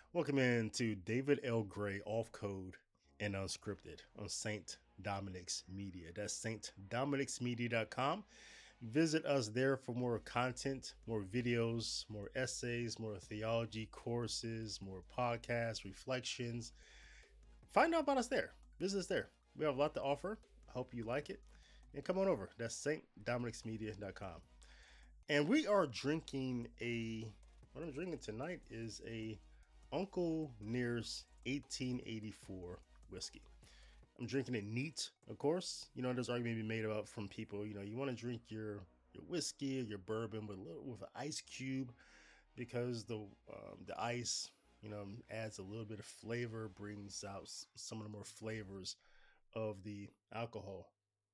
Welcome in to David L. Gray Off Code and Unscripted on St. Dominic's Media. That's stdominicsmedia.com. Visit us there for more content, more videos, more essays, more theology courses, more podcasts, reflections. Find out about us there. Visit us there. We have a lot to offer. I hope you like it. And come on over. That's stdominicsmedia.com. And we are drinking what I'm drinking tonight is a Uncle Near's 1884 whiskey. I'm drinking it neat, of course. There's argument to be made about from people. You want to drink your whiskey or your bourbon with an ice cube because the ice, adds a little bit of flavor, brings out some of the more flavors of the alcohol.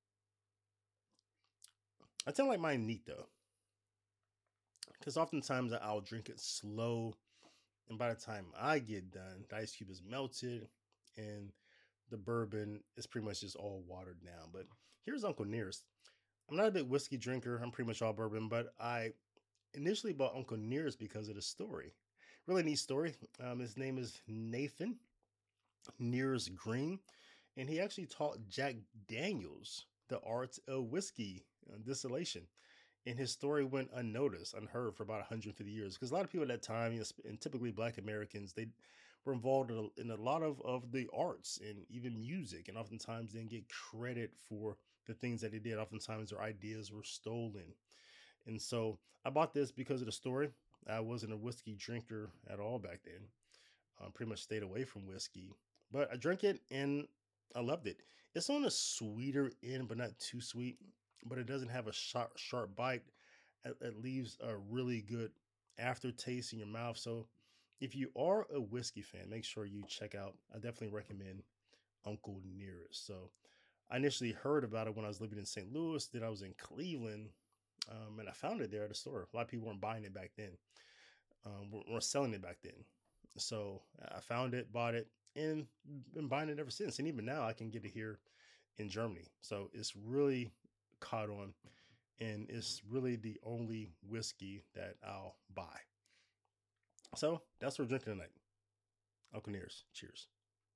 I tend to like mine neat though, because oftentimes I'll drink it slow, and by the time I get done, the ice cube is melted and the bourbon is pretty much just all watered down. But here's Uncle Nearest. I'm not a big whiskey drinker. I'm pretty much all bourbon, but I initially bought Uncle Nearest because of the story. Really neat story. His name is Nathan Nearest Green, and he actually taught Jack Daniels the art of whiskey distillation. And his story went unnoticed, unheard for about 150 years. Because a lot of people at that time, and typically Black Americans, they were involved in a lot of the arts and even music, and oftentimes didn't get credit for the things that they did. Oftentimes their ideas were stolen. And so I bought this because of the story. I wasn't a whiskey drinker at all back then. Pretty much stayed away from whiskey, but I drank it and I loved it. It's on the sweeter end, but not too sweet. But it doesn't have a sharp bite. It leaves a really good aftertaste in your mouth. So if you are a whiskey fan, make sure you check out. I definitely recommend Uncle Nearest. So I initially heard about it when I was living in St. Louis. Then I was in Cleveland, and I found it there at the store. A lot of people weren't buying it back then. Were selling it back then. So I found it, bought it, and been buying it ever since. And even now, I can get it here in Germany. So it's really caught on, and it's really the only whiskey that I'll buy. So that's what we're drinking tonight. Uncle Nearest. Cheers.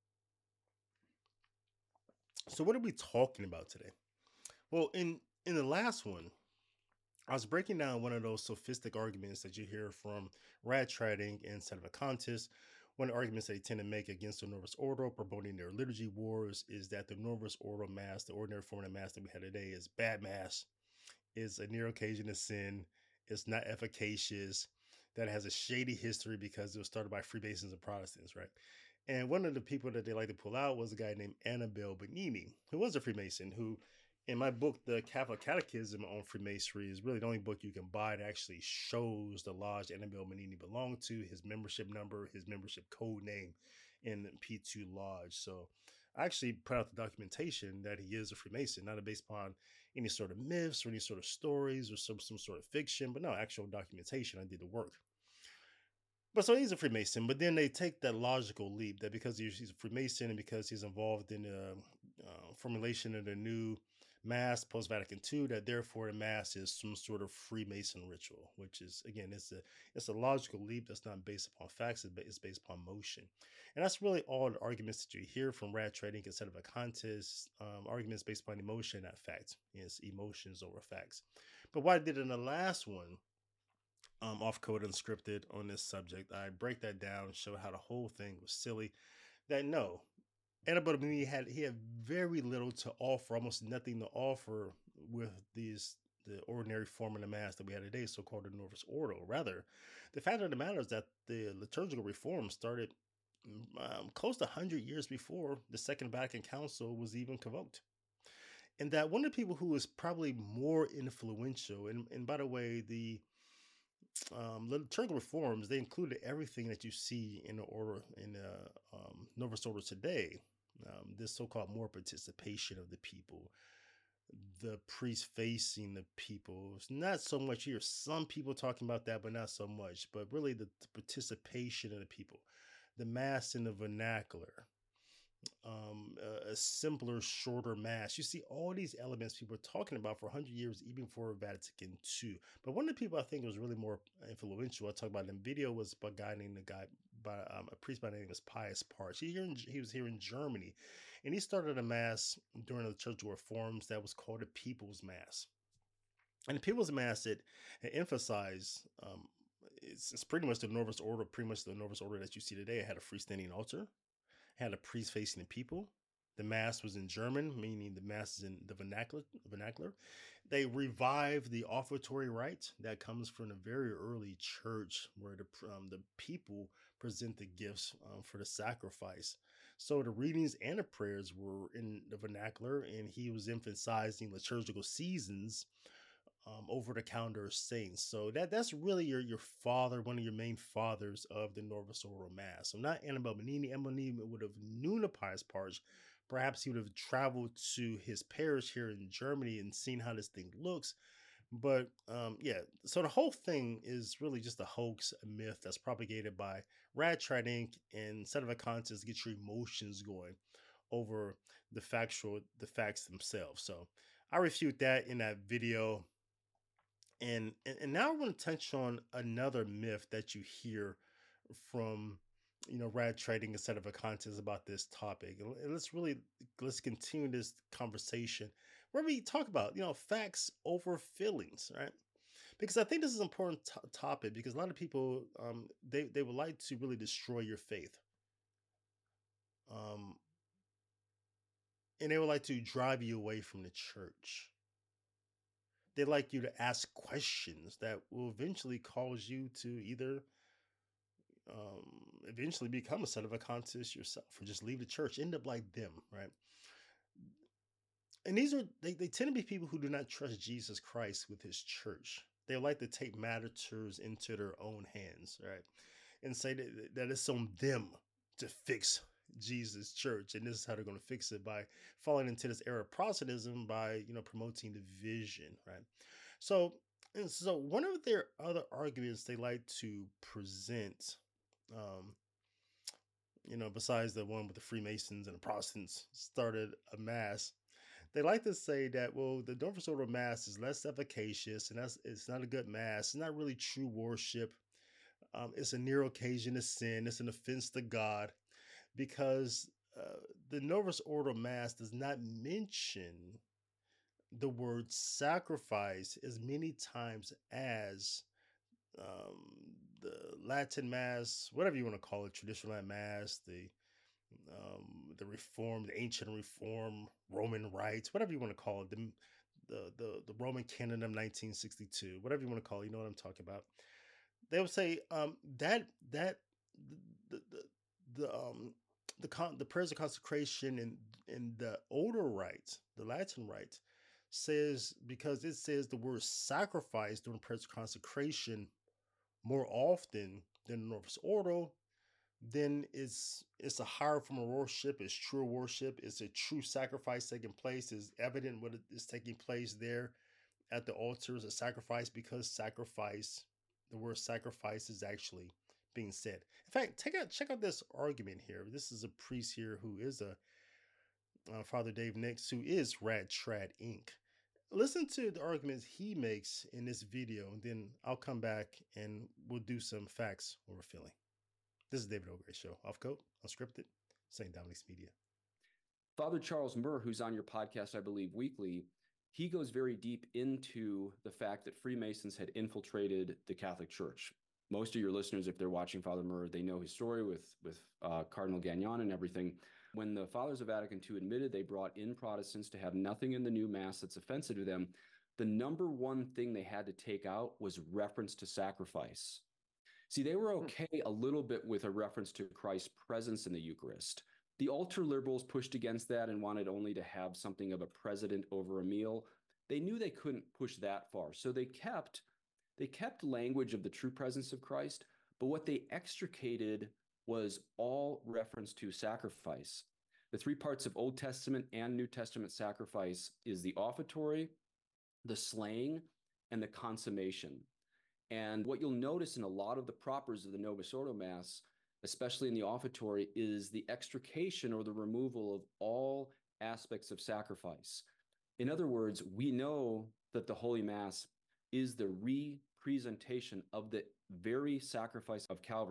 So what are we talking about today? Well, in the last one, I was breaking down one of those sophistic arguments that you hear from Rad Trading and Sedevacantists. One of the arguments they tend to make against the Novus Ordo, promoting their liturgy wars, is that the Novus Ordo Mass, the ordinary form of Mass that we had today, is bad Mass, is a near occasion of sin, it's not efficacious, that has a shady history because it was started by Freemasons and Protestants, right? And one of the people that they like to pull out was a guy named Annibale Bernini, who was a Freemason, who in my book, The Catholic Catechism on Freemasonry, is really the only book you can buy that actually shows the lodge Annibale Bernini belonged to, his membership number, his membership code name in P2 Lodge. So I actually put out the documentation that he is a Freemason, not based upon any sort of myths or any sort of stories or some sort of fiction, but no, actual documentation. I did the work. But so he's a Freemason, but then they take that logical leap that because he's a Freemason and because he's involved in the formulation of the new Mass post Vatican II, that therefore the Mass is some sort of Freemason ritual, which is again it's a logical leap that's not based upon facts, it's based upon motion, and that's really all the arguments that you hear from Rad Trading instead of a contest. Arguments based upon emotion, not facts. It's emotions over facts. But what I did in the last one, off code unscripted on this subject, I break that down, show how the whole thing was silly. That no, Annibale he had very little to offer, almost nothing to offer with the ordinary form of the Mass that we had today, so called the Novus Ordo. Rather, the fact of the matter is that the liturgical reform started close to 100 years before the Second Vatican Council was even convoked. And that one of the people who was probably more influential, and by the way, the liturgical reforms, they included everything that you see in the order in the Novus Ordo today. This so-called more participation of the people, the priest facing the people. It's not so much here. Some people talking about that, but not so much. But really, the participation of the people, the Mass in the vernacular, a simpler, shorter Mass. You see all these elements people are talking about for 100 years, even before Vatican II. But one of the people I think was really more influential, I talked about in the video, was a guy named by a priest by the name of Pius Parch. He was here in Germany, and he started a mass during the Church of Reforms that was called the People's Mass. And the People's Mass, it emphasized it's pretty much the Novus Order, that you see today. It had a freestanding altar, it had a priest facing the people. The Mass was in German, meaning the Mass is in the vernacular. They revived the offertory rite that comes from the very early church, where the people present the gifts for the sacrifice. So the readings and the prayers were in the vernacular, and he was emphasizing liturgical seasons over the calendar of saints. So that's really your father, one of your main fathers of the Novus Ordo Mass. So not Annibale Bernini. Annibale would have known of Pius Parch. Perhaps he would have traveled to his parish here in Germany and seen how this thing looks. But yeah, so the whole thing is really just a hoax, a myth that's propagated by Radtrad Inc. and Sedevacantists to get your emotions going over the facts themselves. So I refute that in that video. And now I want to touch on another myth that you hear from Radtrad Inc. instead of a contest about this topic. And let's continue this conversation where we talk about facts over feelings, right? Because I think this is an important topic, because a lot of people they would like to really destroy your faith, and they would like to drive you away from the church. They like you to ask questions that will eventually cause you to either eventually become a Sedevacantist yourself, or just leave the church, end up like them, right? And they tend to be people who do not trust Jesus Christ with his church. They like to take matters into their own hands, right? And say that it's on them to fix Jesus' church, and this is how they're going to fix it, by falling into this era of Protestantism, by promoting division, right? So one of their other arguments they like to present, besides the one with the Freemasons and the Protestants started a mass, they like to say that, well, the Novus Ordo Mass is less efficacious, and it's not a good mass. It's not really true worship. It's a near occasion of sin. It's an offense to God, because the Novus Ordo Mass does not mention the word sacrifice as many times as the Latin Mass, whatever you want to call it, traditional Latin Mass, the Reformed, the ancient Reform, Roman rites, whatever you want to call it, the Roman Canon of 1962, whatever you want to call it, you know what I'm talking about. They would say that the prayers of consecration and the older rites, the Latin rites, says, because it says the word sacrifice during prayers of consecration more often than the Novus Ordo, then it's a higher form of worship. It's true worship. It's a true sacrifice taking place. It's evident what is taking place there at the altar is a sacrifice, because the word sacrifice is actually being said. In fact, check out this argument here. This is a priest here who is Father Dave Nix, who is Radtrad Inc. Listen to the arguments he makes in this video, and then I'll come back and we'll do some facts over feeling. This is David O'Gray Show, Off Code, Unscripted, St. Dominic's Media. Father Charles Murr, who's on your podcast, I believe, weekly, he goes very deep into the fact that Freemasons had infiltrated the Catholic Church. Most of your listeners, if they're watching Father Murr, they know his story with Cardinal Gagnon and everything. When the Fathers of Vatican II admitted they brought in Protestants to have nothing in the new Mass that's offensive to them, the number one thing they had to take out was reference to sacrifice. See, they were okay a little bit with a reference to Christ's presence in the Eucharist. The ultra-liberals pushed against that and wanted only to have something of a president over a meal. They knew they couldn't push that far, so they kept language of the true presence of Christ, but what they extricated was all reference to sacrifice. The three parts of Old Testament and New Testament sacrifice is the offertory, the slaying, and the consummation. And what you'll notice in a lot of the propers of the Novus Ordo Mass, especially in the offertory, is the extrication or the removal of all aspects of sacrifice. In other words, we know that the Holy Mass is the representation of the very sacrifice of Calvary.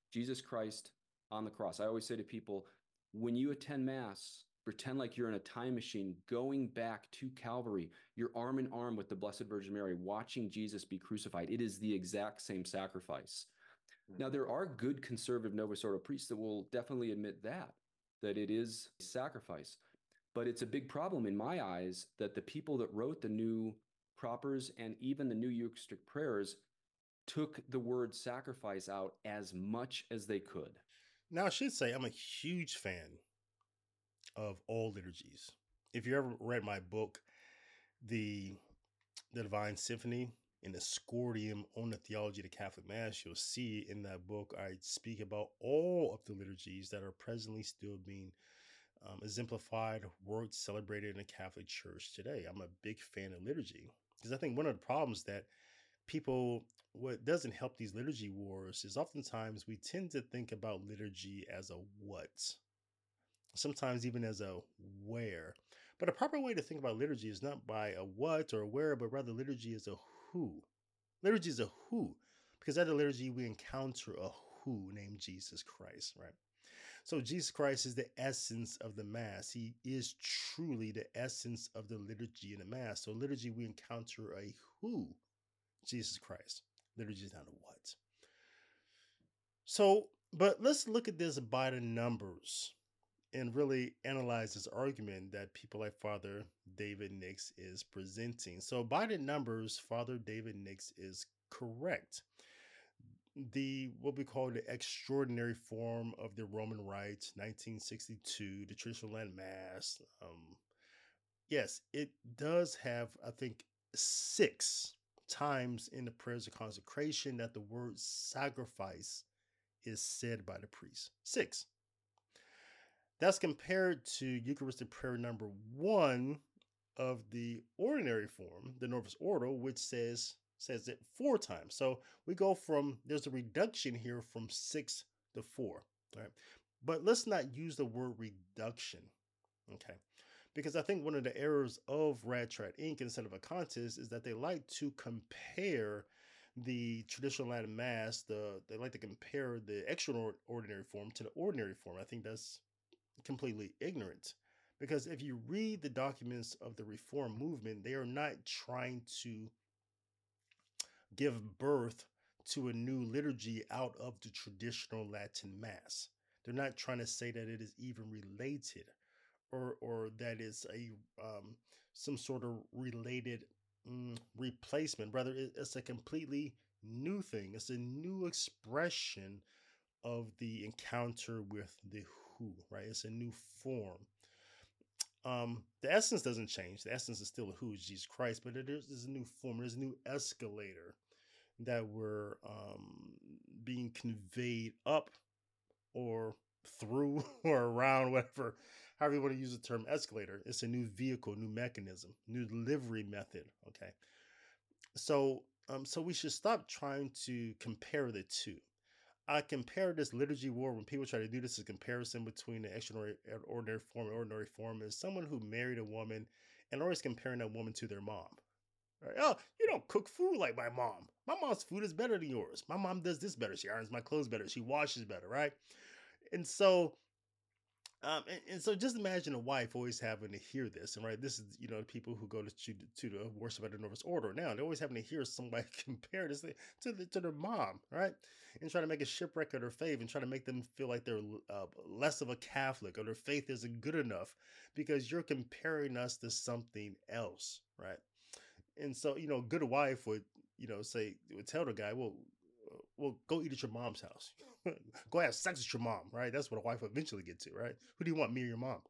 Jesus Christ on the cross. I always say to people, when you attend Mass, pretend like you're in a time machine going back to Calvary. You're arm in arm with the Blessed Virgin Mary, watching Jesus be crucified. It is the exact same sacrifice. Now, there are good conservative Novus Ordo priests that will definitely admit that it is sacrifice. But it's a big problem in my eyes that the people that wrote the new propers and even the new Eucharistic prayers took the word sacrifice out as much as they could. Now, I should say I'm a huge fan of all liturgies. If you ever read my book, the Divine Symphony and the Scordium on the Theology of the Catholic Mass, you'll see in that book I speak about all of the liturgies that are presently still being exemplified, worked, celebrated in the Catholic Church today. I'm a big fan of liturgy because I think one of the problems that what doesn't help these liturgy wars is oftentimes we tend to think about liturgy as a what, sometimes even as a where. But a proper way to think about liturgy is not by a what or a where, but rather liturgy is a who. Liturgy is a who, because at the liturgy we encounter a who named Jesus Christ, right? So Jesus Christ is the essence of the Mass. He is truly the essence of the liturgy in the Mass. So liturgy we encounter a who, Jesus Christ. Liturgy is not a what. So, but let's look at this by the numbers and really analyze this argument that people like Father David Nix is presenting. So by the numbers, Father David Nix is correct. The what we call the extraordinary form of the Roman Rite, 1962, the traditional Latin Mass. Yes, it does have, I think, 6 times in the prayers of consecration that the word sacrifice is said by the priest. 6. That's compared to Eucharistic prayer number 1 of the ordinary form, the Novus Ordo, which says it 4 times. So we go from, there's a reduction here from 6 to 4. Right? But let's not use the word reduction. Okay. Because I think one of the errors of Radtrad Inc. and Sedevacantists is that they like to compare the traditional Latin Mass, they like to compare the extraordinary form to the ordinary form. I think that's completely ignorant, because if you read the documents of the Reform movement, they are not trying to give birth to a new liturgy out of the traditional Latin Mass. They're not trying to say that it is even related, or that it's a some sort of related replacement. Rather, it's a completely new thing. It's a new expression of the encounter with the who, right? It's a new form. The essence doesn't change. The essence is still who is Jesus Christ, but there's a new form. There's a new escalator that we're being conveyed up or through or around, whatever, however you want to use the term escalator. It's a new vehicle, new mechanism, new delivery method. Okay. So we should stop trying to compare the two. I compare this liturgy war when people try to do this as a comparison between the extraordinary form and ordinary form as someone who married a woman and always comparing that woman to their mom. Right? Oh, you don't cook food like my mom. My mom's food is better than yours. My mom does this better. She irons my clothes better. She washes better, right? And so and so just imagine a wife always having to hear this, and right, this is people who go to the worship at the Novus Ordo now. They're always having to hear somebody compare this to their mom, right, and try to make a shipwreck of their faith and try to make them feel like they're less of a Catholic or their faith isn't good enough because you're comparing us to something else, right? And so good wife would would tell the guy, well, go eat at your mom's house. Go have sex with your mom, right? That's what a wife will eventually get to, right? Who do you want, me or your mom?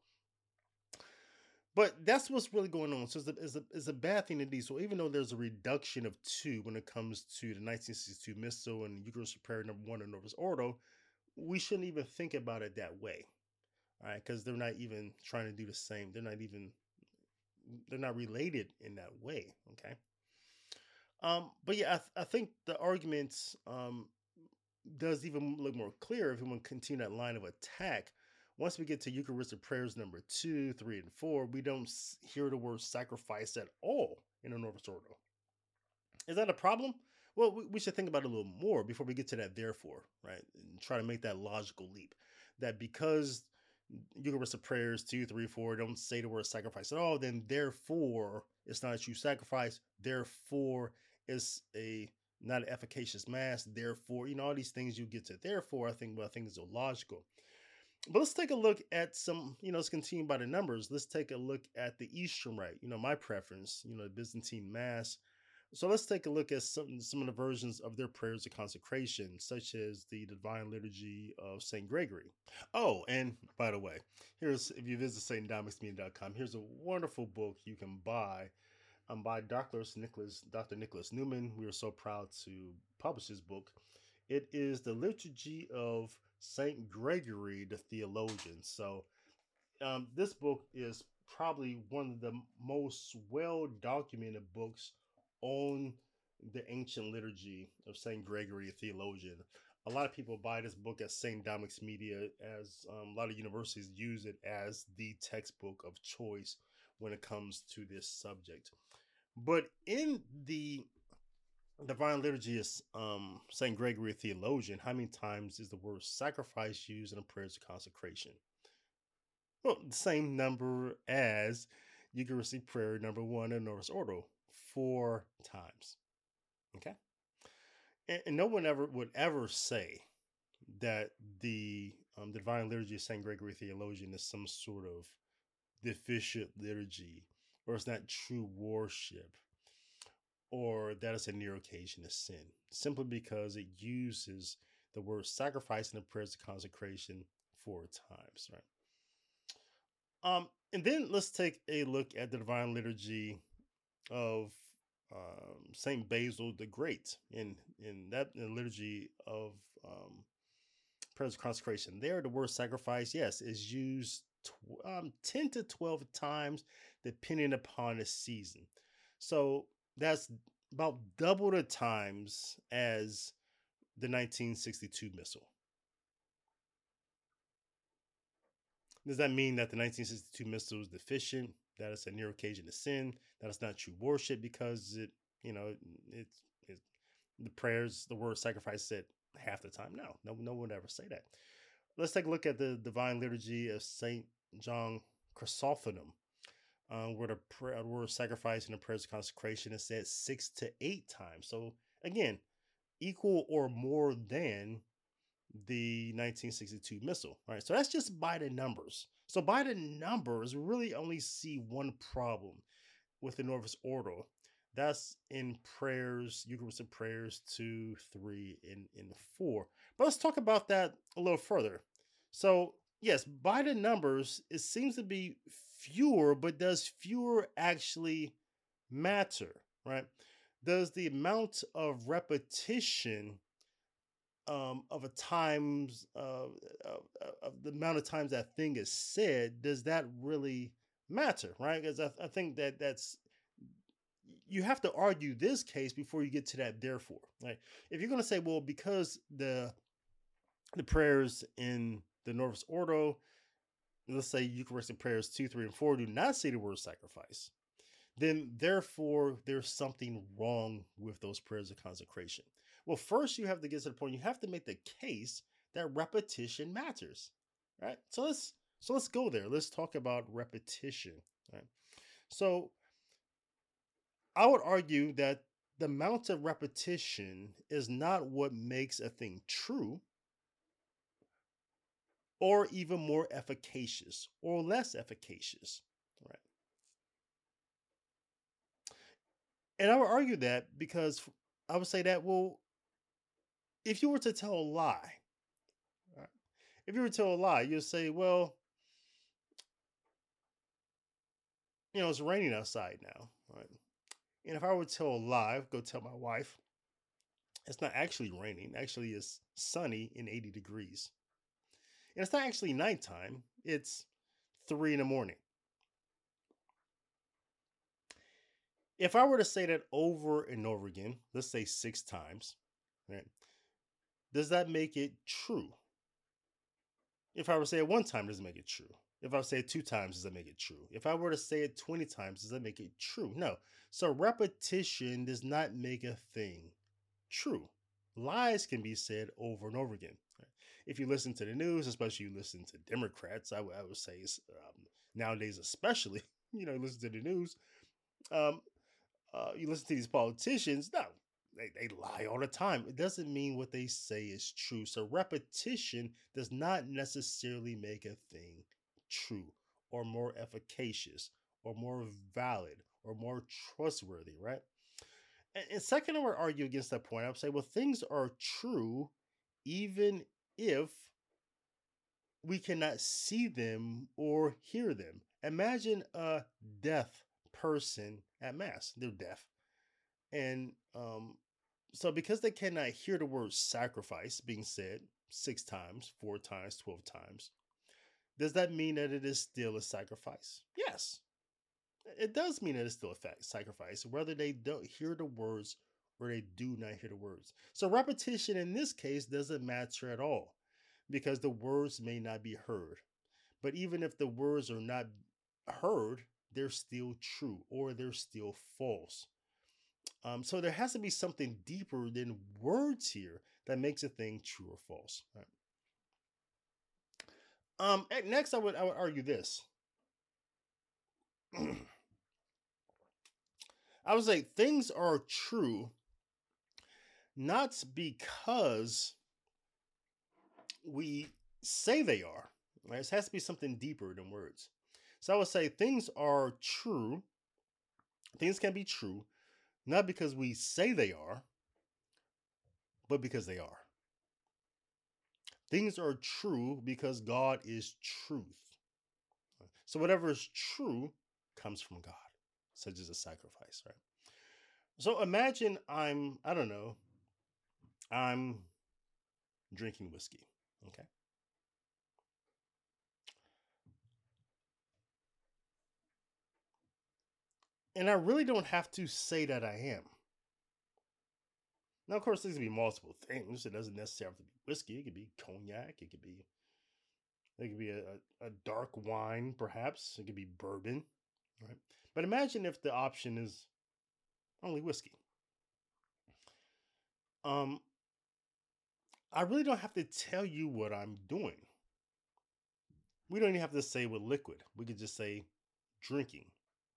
But that's what's really going on. So it's a bad thing to do. So even though there's a reduction of 2 when it comes to the 1962 Missal and Eucharistic Prayer number 1 in Novus Ordo, we shouldn't even think about it that way, all right? Because they're not even trying to do the same. They're not related in that way, okay? But yeah, I think the argument does even look more clear if we want to continue that line of attack. Once we get to Eucharistic prayers number 2, 3, and 4, we don't hear the word sacrifice at all in the Novus Ordo. Is that a problem? Well, we should think about it a little more before we get to that therefore, right? And try to make that logical leap. That because Eucharistic prayers 2, 3, 4 don't say the word sacrifice at all, then therefore it's not a true sacrifice. Therefore, it's a not an efficacious mass. Therefore, all these things you get to. Therefore, I think is illogical. But let's take a look at some, let's continue by the numbers. Let's take a look at the Eastern Rite, my preference, the Byzantine Mass. So let's take a look at some of the versions of their prayers of consecration, such as the Divine Liturgy of St. Gregory. Oh, and by the way, if you visit stdomixmedia.com, here's a wonderful book you can buy by Dr. Nicholas Newman. We are so proud to publish this book. It is the Liturgy of St. Gregory the Theologian. So this book is probably one of the most well-documented books on the ancient liturgy of St. Gregory the Theologian. A lot of people buy this book at St. Dominic's Media, as a lot of universities use it as the textbook of choice when it comes to this subject. But in the Divine Liturgy is St. Gregory Theologian, how many times is the word sacrifice used in the prayers of consecration? Well, the same number as Eucharistic prayer number 1 in Novus Ordo, 4 times. Okay? And no one would ever say that the Divine Liturgy of St. Gregory Theologian is some sort of deficient liturgy, or it's not true worship, or that it's a near occasion of sin, simply because it uses the word sacrifice in the prayers of consecration 4 times, right? And then let's take a look at the Divine Liturgy of Saint Basil the Great in the liturgy of prayers of consecration. There, the word sacrifice, yes, is used 10 to 12 times, depending upon the season. So that's about double the times as the 1962 Missal. Does that mean that the 1962 Missal is deficient? That it's a near occasion of sin? That it's not true worship because it's the prayers, the word sacrifice said half the time? No one would ever say that. Let's take a look at the Divine Liturgy of Saint John Chrysostom, where the word sacrifice and the prayers of consecration is said 6 to 8 times. So again, equal or more than the 1962 Missal. All right, so that's just by the numbers. So by the numbers, we really only see one problem with the Novus Ordo. That's in prayers, Eucharistic prayers 2, 3, and 4. But let's talk about that a little further. So yes, by the numbers, it seems to be fewer, but does fewer actually matter, right? Does the amount of repetition of a times of the amount of times that thing is said, does that really matter, right? Because I think that's, you have to argue this case before you get to that therefore, right? If you're going to say, well, because the prayers in the Novus Ordo, let's say Eucharistic prayers 2, 3, and 4 do not say the word sacrifice, then therefore there's something wrong with those prayers of consecration. Well, first you have to get to the point, you have to make the case that repetition matters, right? So let's go there. Let's talk about repetition, right? So I would argue that the amount of repetition is not what makes a thing true, or even more efficacious or less efficacious, right? And I would argue that because I would say that, well, if you were to tell a lie, right? If you were to tell a lie, you'll say, well, it's raining outside now, right? And if I were to tell a lie, go tell my wife, it's not actually raining. Actually, it's sunny and 80 degrees. And it's not actually nighttime. It's 3 in the morning. If I were to say that over and over again, let's say 6 times, right? Does that make it true? If I were to say it 1 time, does it make it true? If I were to say it 2 times, does that make it true? If I were to say it 20 times, does that make it true? No. So repetition does not make a thing true. Lies can be said over and over again. If you listen to the news, especially you listen to Democrats, I would say nowadays, especially, listen to the news. Um, you listen to these politicians. No, they lie all the time. It doesn't mean what they say is true. So repetition does not necessarily make a thing true or more efficacious or more valid or more trustworthy, right? And second, I would argue against that point. I would say, well, things are true even if we cannot see them or hear them. Imagine a deaf person at mass. They're deaf. And so because they cannot hear the word sacrifice being said 6 times, 4 times, 12 times, does that mean that it is still a sacrifice? Yes. It does mean that it's still a sacrifice, whether they don't hear the words or they do not hear the words. So repetition in this case doesn't matter at all because the words may not be heard. But even if the words are not heard, they're still true or they're still false. So there has to be something deeper than words here that makes a thing true or false. Right? Next, I would argue this. I would say things are true not because we say they are. Right? It has to be something deeper than words. So I would say things are true. Things can be true not because we say they are, but because they are. Things are true because God is truth. So whatever is true comes from God, such as a sacrifice, right? So imagine I don't know, I'm drinking whiskey, okay? And I really don't have to say that I am. Now, of course, these could be multiple things. It doesn't necessarily have to be whiskey. It could be cognac. It could be a dark wine, perhaps. It could be bourbon, right? But imagine if the option is only whiskey. Um, I really don't have to tell you what I'm doing. We don't even have to say what liquid. We could just say drinking.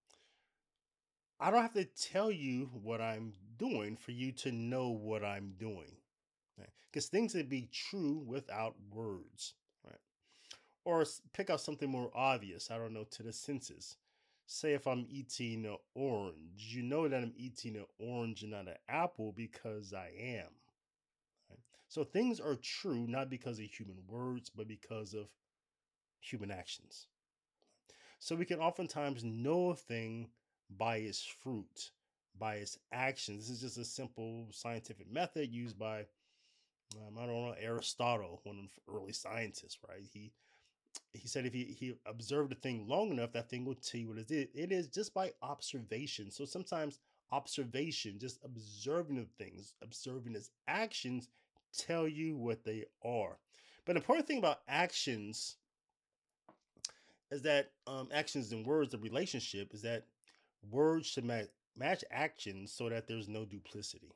I don't have to tell you what I'm doing for you to know what I'm doing. Because things would be true without words. Right? Or pick out something more obvious, I don't know, to the senses. Say if I'm eating an orange, you know that I'm eating an orange and not an apple because I am. Right? So things are true not because of human words, but because of human actions. So we can oftentimes know a thing by its fruit, by its actions. This is just a simple scientific method used by, I don't know, Aristotle, one of the early scientists, right? He said if he observed a thing long enough, that thing will tell you what it is. It is just by observation. So sometimes observation, just observing the things, observing its actions, tell you what they are. But the important thing about actions is that actions and words, the relationship is that words should match actions so that there's no duplicity.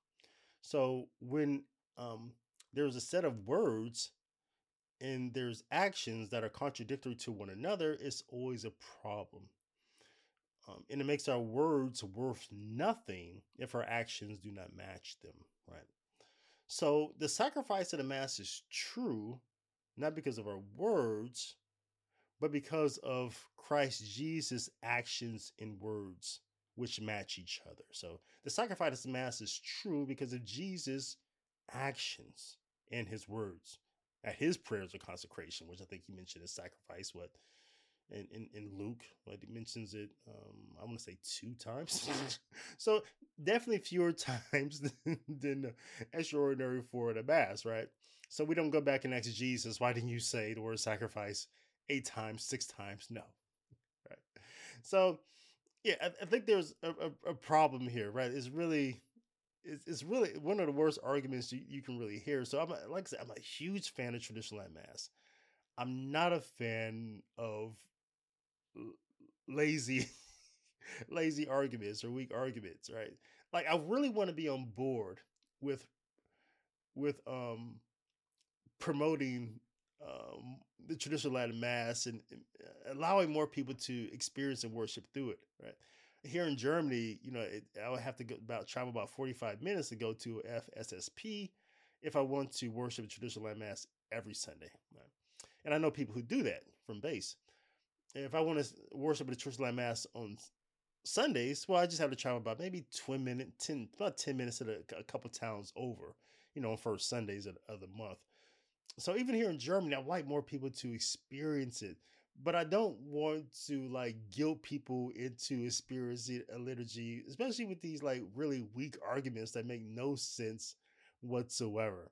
So when there's a set of words and there's actions that are contradictory to one another, it's always a problem. And it makes our words worth nothing if our actions do not match them, right? So the sacrifice of the Mass is true, not because of our words, but because of Christ Jesus' actions and words, which match each other. So the sacrifice of the Mass is true because of Jesus' actions and his words at his prayers of consecration, which I think he mentioned as sacrifice. What in Luke, what he mentions it, I want to say 2 times. So definitely fewer times than extraordinary for the Mass, right? So we don't go back and ask Jesus, why didn't you say the word sacrifice 8 times, 6 times? No, right? So yeah, I think there's a problem here, right? It's really one of the worst arguments you can really hear. So like I said, I'm a huge fan of traditional Latin Mass. I'm not a fan of lazy lazy arguments or weak arguments, right? Like I really want to be on board with with promoting the traditional Latin Mass and allowing more people to experience and worship through it. Right here in Germany, I would have to travel about 45 minutes to go to FSSP if I want to worship a traditional Latin Mass every Sunday. Right? And I know people who do that from base. If I want to worship at a traditional Latin Mass on Sundays, well, I just have to travel about maybe about 10 minutes to a couple towns over, on first Sundays of the month. So even here in Germany, I would like more people to experience it, but I don't want to like guilt people into experiencing a liturgy, especially with these like really weak arguments that make no sense whatsoever.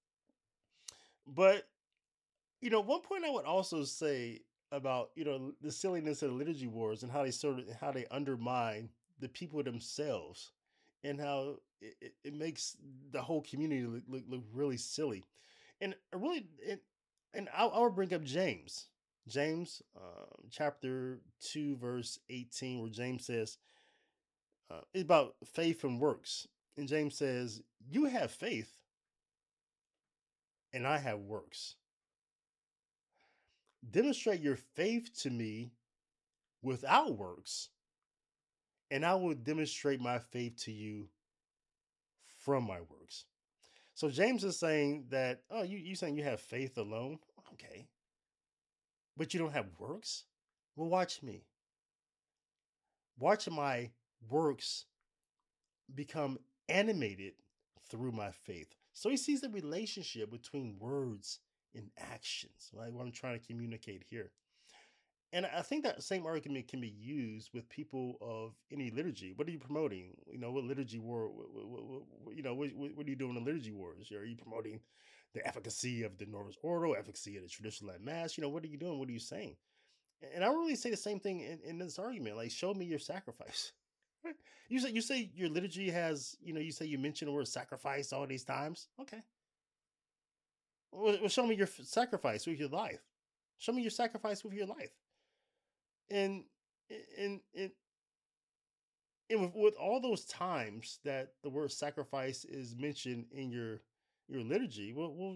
But one point I would also say about the silliness of the liturgy wars and how they undermine the people themselves, and how it makes the whole community look really silly, and really and I'll bring up James chapter 2 verse 18, where James says it's about faith and works, and James says, you have faith and I have works. Demonstrate your faith to me without works, and I will demonstrate my faith to you from my works. So James is saying that, oh, you saying you have faith alone? Okay. But you don't have works? Well, watch me. Watch my works become animated through my faith. So he sees the relationship between words and actions, right? What I'm trying to communicate here. And I think that same argument can be used with people of any liturgy. What are you promoting? What liturgy war? What are you doing in liturgy wars? Are you promoting the efficacy of the Novus Ordo, efficacy of the traditional Latin Mass? What are you doing? What are you saying? And I really say the same thing in this argument. Like, show me your sacrifice. You say your liturgy has, you say you mention the word sacrifice all these times. Okay. Well, show me your sacrifice with your life. Show me your sacrifice with your life. And and and, and with all those times that the word sacrifice is mentioned in your liturgy, well,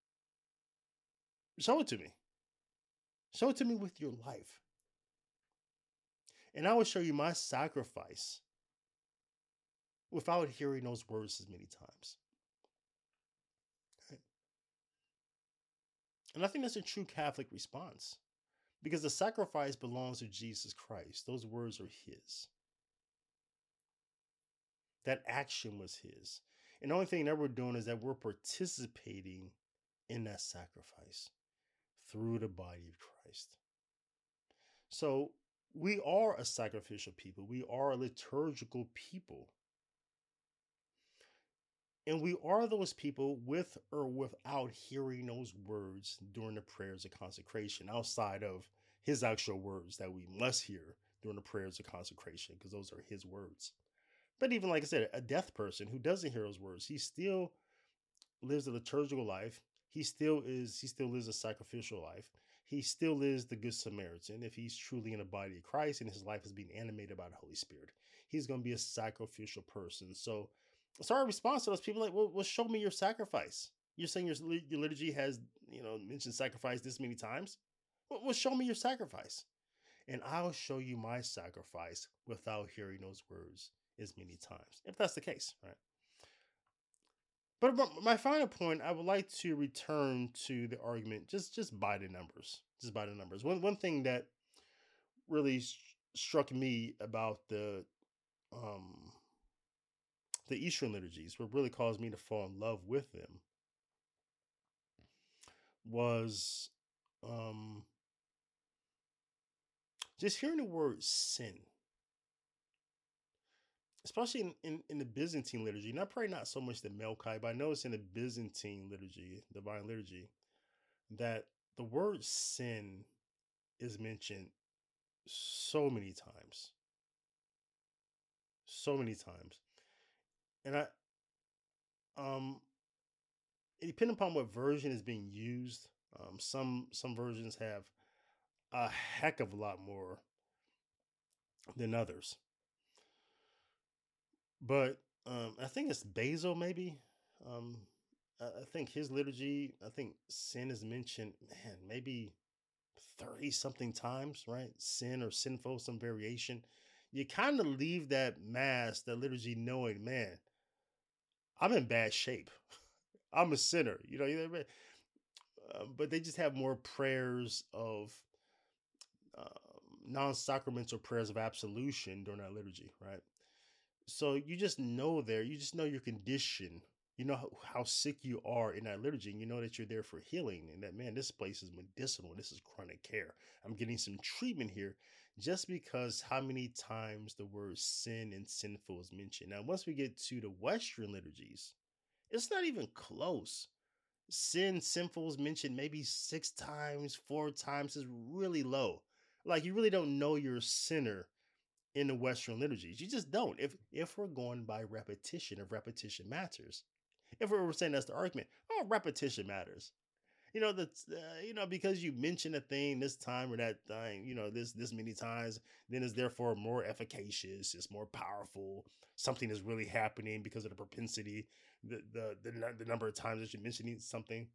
show it to me. Show it to me with your life, and I will show you my sacrifice without hearing those words as many times. And I think that's a true Catholic response, because the sacrifice belongs to Jesus Christ. Those words are His. That action was His. And the only thing that we're doing is that we're participating in that sacrifice through the body of Christ. So we are a sacrificial people. We are a liturgical people. And we are those people with or without hearing those words during the prayers of consecration, outside of His actual words that we must hear during the prayers of consecration, because those are His words. But even, like I said, a deaf person who doesn't hear those words, he still lives a liturgical life. He still lives a sacrificial life. He still lives the Good Samaritan if he's truly in the body of Christ and his life is being animated by the Holy Spirit. He's going to be a sacrificial person. So our response to those people, like, well, show me your sacrifice. You're saying your liturgy has, mentioned sacrifice this many times? Well, show me your sacrifice. And I'll show you my sacrifice without hearing those words as many times, if that's the case, right? But my final point, I would like to return to the argument just by the numbers. Just by the numbers. One thing that really struck me about um, the Eastern liturgies, what really caused me to fall in love with them, was just hearing the word sin, especially in the Byzantine liturgy. Probably not so much the Melkite, but I noticed in the Byzantine liturgy, divine liturgy, that the word sin is mentioned so many times. So many times. And depending upon what version is being used, some versions have a heck of a lot more than others. But I think it's Basil, maybe. Um, I think his liturgy, I think sin is mentioned, man, maybe 30 something times, right? Sin or sinful, some variation. You kind of leave that mass, that liturgy, knowing, man, I'm in bad shape. I'm a sinner, but they just have more prayers of non-sacramental prayers of absolution during that liturgy, right? So you just know there, you just know your condition. You know how sick you are in that liturgy, and you know that you're there for healing, and that, man, this place is medicinal. This is chronic care. I'm getting some treatment here, just because how many times the word sin and sinful is mentioned. Now, once we get to the Western liturgies, it's not even close. Sinful is mentioned maybe 6 times, 4 times is really low. Like, you really don't know you're a sinner in the Western liturgies. You just don't. If we're going by repetition, if repetition matters, if we're saying that's the argument, oh, repetition matters. That's because you mention a thing this time or that thing, this many times, then it's therefore more efficacious. It's more powerful. Something is really happening because of the propensity, the number of times that you're mentioning something.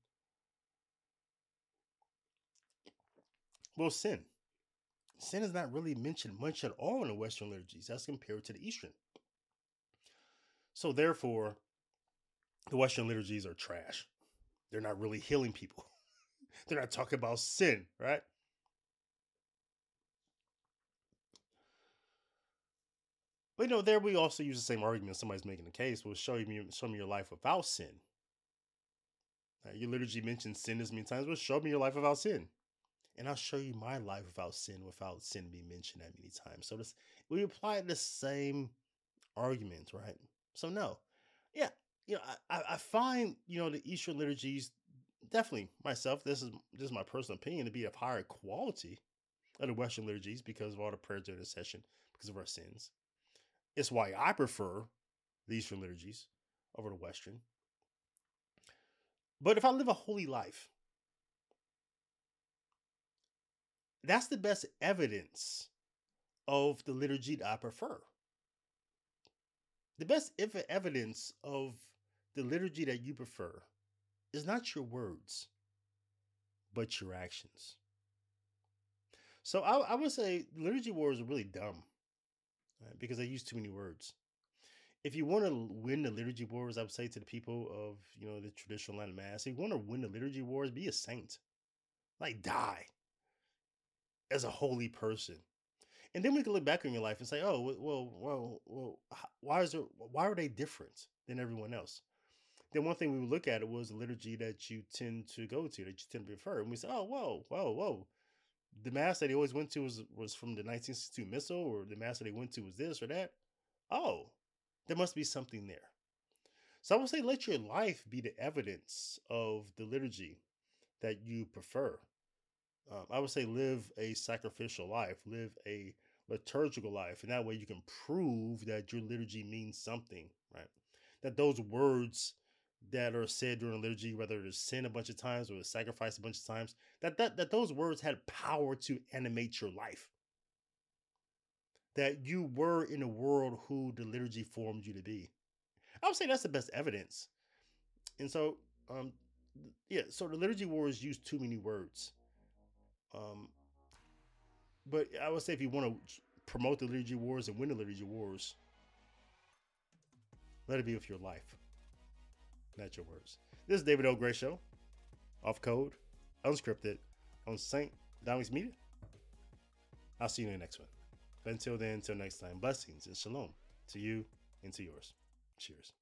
Well, sin is not really mentioned much at all in the Western liturgies as compared to the Eastern. So therefore, the Western liturgies are trash. They're not really healing people. They're not talking about sin, right? But there we also use the same argument. Somebody's making a case. Well, show me your life without sin. Your liturgy mentions sin as many times. Well, show me your life without sin, and I'll show you my life without sin being mentioned that many times. So we apply the same argument, right? So no, yeah, I find the Eastern liturgies, definitely myself. This is my personal opinion, to be of higher quality of the Western liturgies because of all the prayers during the session, because of our sins. It's why I prefer the Eastern liturgies over the Western. But if I live a holy life, that's the best evidence of the liturgy that I prefer. The best evidence of the liturgy that you prefer is not your words, but your actions. So I would say liturgy wars are really dumb, right? Because they use too many words. If you want to win the liturgy wars, I would say to the people of the traditional Latin Mass, if you want to win the liturgy wars, be a saint, like die as a holy person, and then we can look back on your life and say, oh, well, why are they different than everyone else? Then one thing we would look at it was the liturgy that you tend to go to, that you tend to prefer, and we say, oh, whoa. The mass that he always went to was from the 1962 Missal, or the mass that he went to was this or that. Oh, there must be something there. So I would say let your life be the evidence of the liturgy that you prefer. I would say live a sacrificial life, live a liturgical life, and that way you can prove that your liturgy means something, right? That those words that are said during the liturgy, whether it's sin a bunch of times or it's sacrifice a bunch of times, that those words had power to animate your life. That you were in a world who the liturgy formed you to be. I would say that's the best evidence. And so, so the liturgy wars use too many words. But I would say if you want to promote the liturgy wars and win the liturgy wars, let it be with your life, not your words. This is David L. Gray Show, off code, unscripted, on St. Dominic's Media. I'll see you in the next one. But until then, until next time, blessings and shalom to you and to yours. Cheers.